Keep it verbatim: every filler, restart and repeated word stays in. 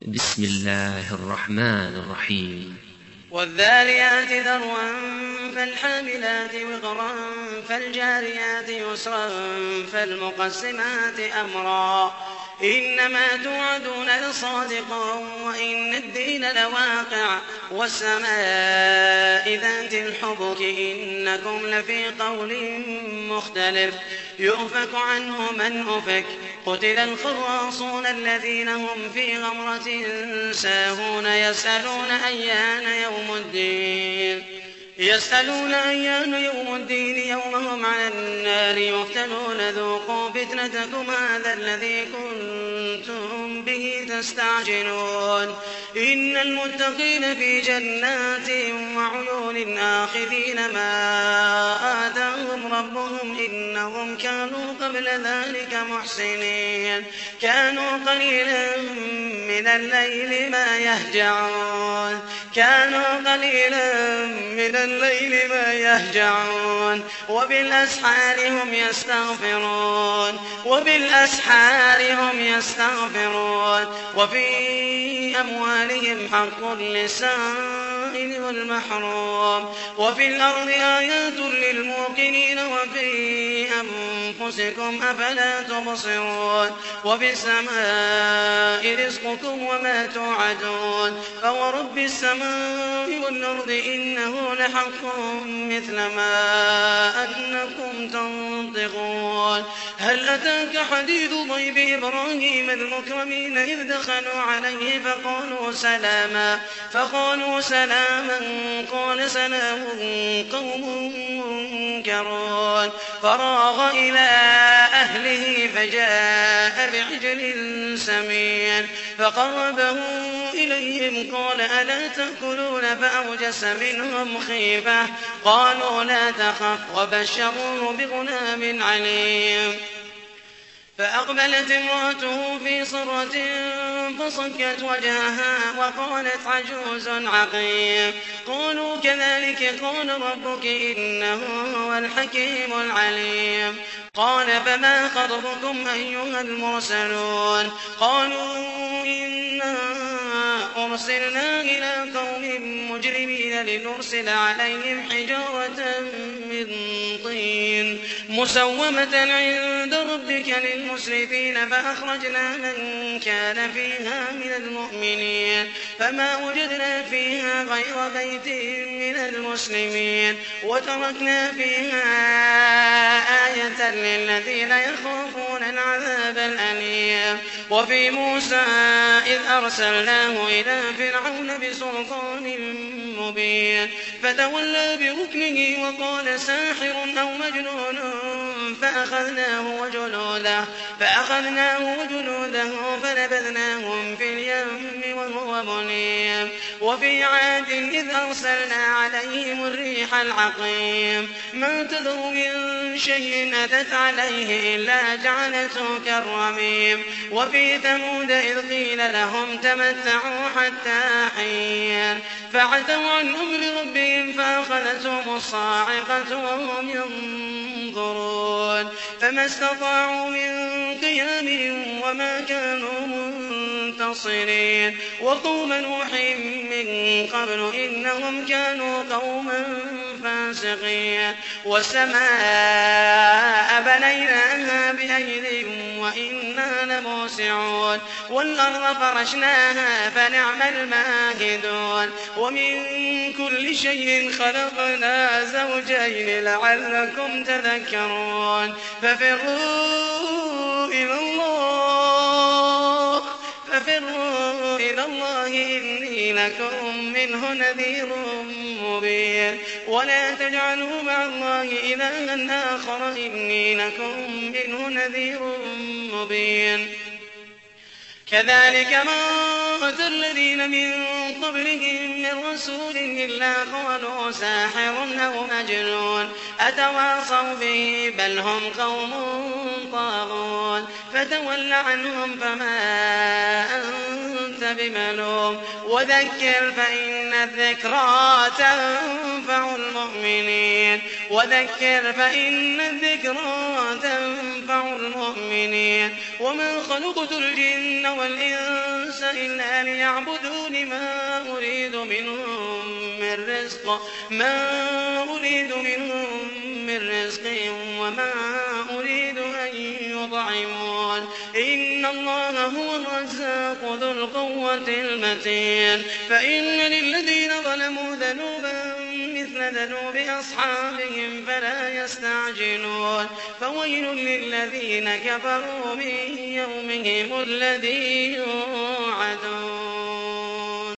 بسم الله الرحمن الرحيم. والذاريات ذروا فالحاملات وقرا فالجاريات يسرا فالمقسمات أمرا إنما توعدون لصادق وإن الدين لواقع والسماء ذات الحبك إنكم لفي قول مختلف يؤفك عنه من أفك قتل الخراصون الذين هم في غمرة ساهون يسألون أيان يوم الدين يسألون أيان يوم الدين يوم هم على النار يفتنون ذوقوا فتنتكم هذا الذي كنتم به تستعجلون إن المتقين في جنات وعيون آخذين ما آتاهم ربهم إنهم كانوا قبل ذلك محسنين كانوا قليلا من الليل ما يهجعون كانوا قليلا من الليل ما يهجعون وبالأسحار هم يستغفرون وبالأسحار هم يستغفرون وفي أموالهم حق للسائل والمحروم وفي الأرض آيات للموقنين وفي أنفسكم أفلا تبصرون وفي السماء رزقكم وما توعدون فورب السماء والأرض إنه لحق مثل ما أنكم تنطقون هل أتاك حديث ضيف إبراهيم المكرمين إذ دخلوا عليه فقالوا سلاما فقالوا سلاما قال سلام قوم منكرون فراغ إلى أهله فجاء بعجل سمين فقربه إليهم قال ألا تأكلون فأوجس منهم خيفة قالوا لا تخف وبشروه بغلام عليم فأقبلت امرأته في صرة فصكت وجهها وقالت عجوز عقيم قالوا كذلك قال ربك إنه هو الحكيم العليم قال فما خطبكم أيها المرسلون قالوا إنا أرسلنا إلى قوم مجرمين لنرسل عليهم حجارة من طين مسومة عند ربك للمسرفين فأخرجنا من كان فيها من المؤمنين فما وجدنا فيها غير بيت من المسلمين وتركنا فيها آية للذين يخافون العذاب الأليم وفي موسى إذ أرسلناه إلى فرعون بسلطان مبين فتولى بركنه وقال ساحر أو مجنون فأخذناه وجنوده فأخذناه وجنوده فنبذناهم في اليم وهو مليم وفي عاد إذ أرسلنا عليهم الريح العقيم ما تذر من شيء أتت عليه إلا جعلته كالرميم وفي ثمود إذ قيل لهم تمتعوا حتى حين فعتوا عن أمر ربهم فأخذتهم الصاعقة وهم ينظرون فما استطاعوا من قيام وما كانوا منتصرين وقوم نوح من قبل إنهم كانوا قوما فاسقين والسماء بنيناها بأيد وإنا لموسعون والأرض فرشناها فنعم الماهدون ومن كل شيء خلقنا زوجين لعلكم تذكرون ففروا إلى الله ففروا إلى الله إني لكم منه نذير مبين ولا تجعلوا مع الله إلها آخر إني لكم منه نذير مبين كذلك ما أتى الذين من قبلهم من رسول إلا قالوا ساحر أو مجنون أتواصوا به بل هم قوم طاغون فتول عنهم فما أنت بملوم وذكر فإن الذكرى تنفع المؤمنين وذكر فإن الذكرى تنفع تنفع المؤمنين وما خلقت الجن والإنس إلا ليعبدون ما أريد منهم من رزق ما أريد منهم من رزق وما أريد أن يطعمون إن الله هو الرزاق ذو القوة المتين فإن للذين ظلموا ذنوبا مثل ذنوب أصحابهم فلا يستعجلون فويل للذين كفروا من يومهم الذي يوعدون.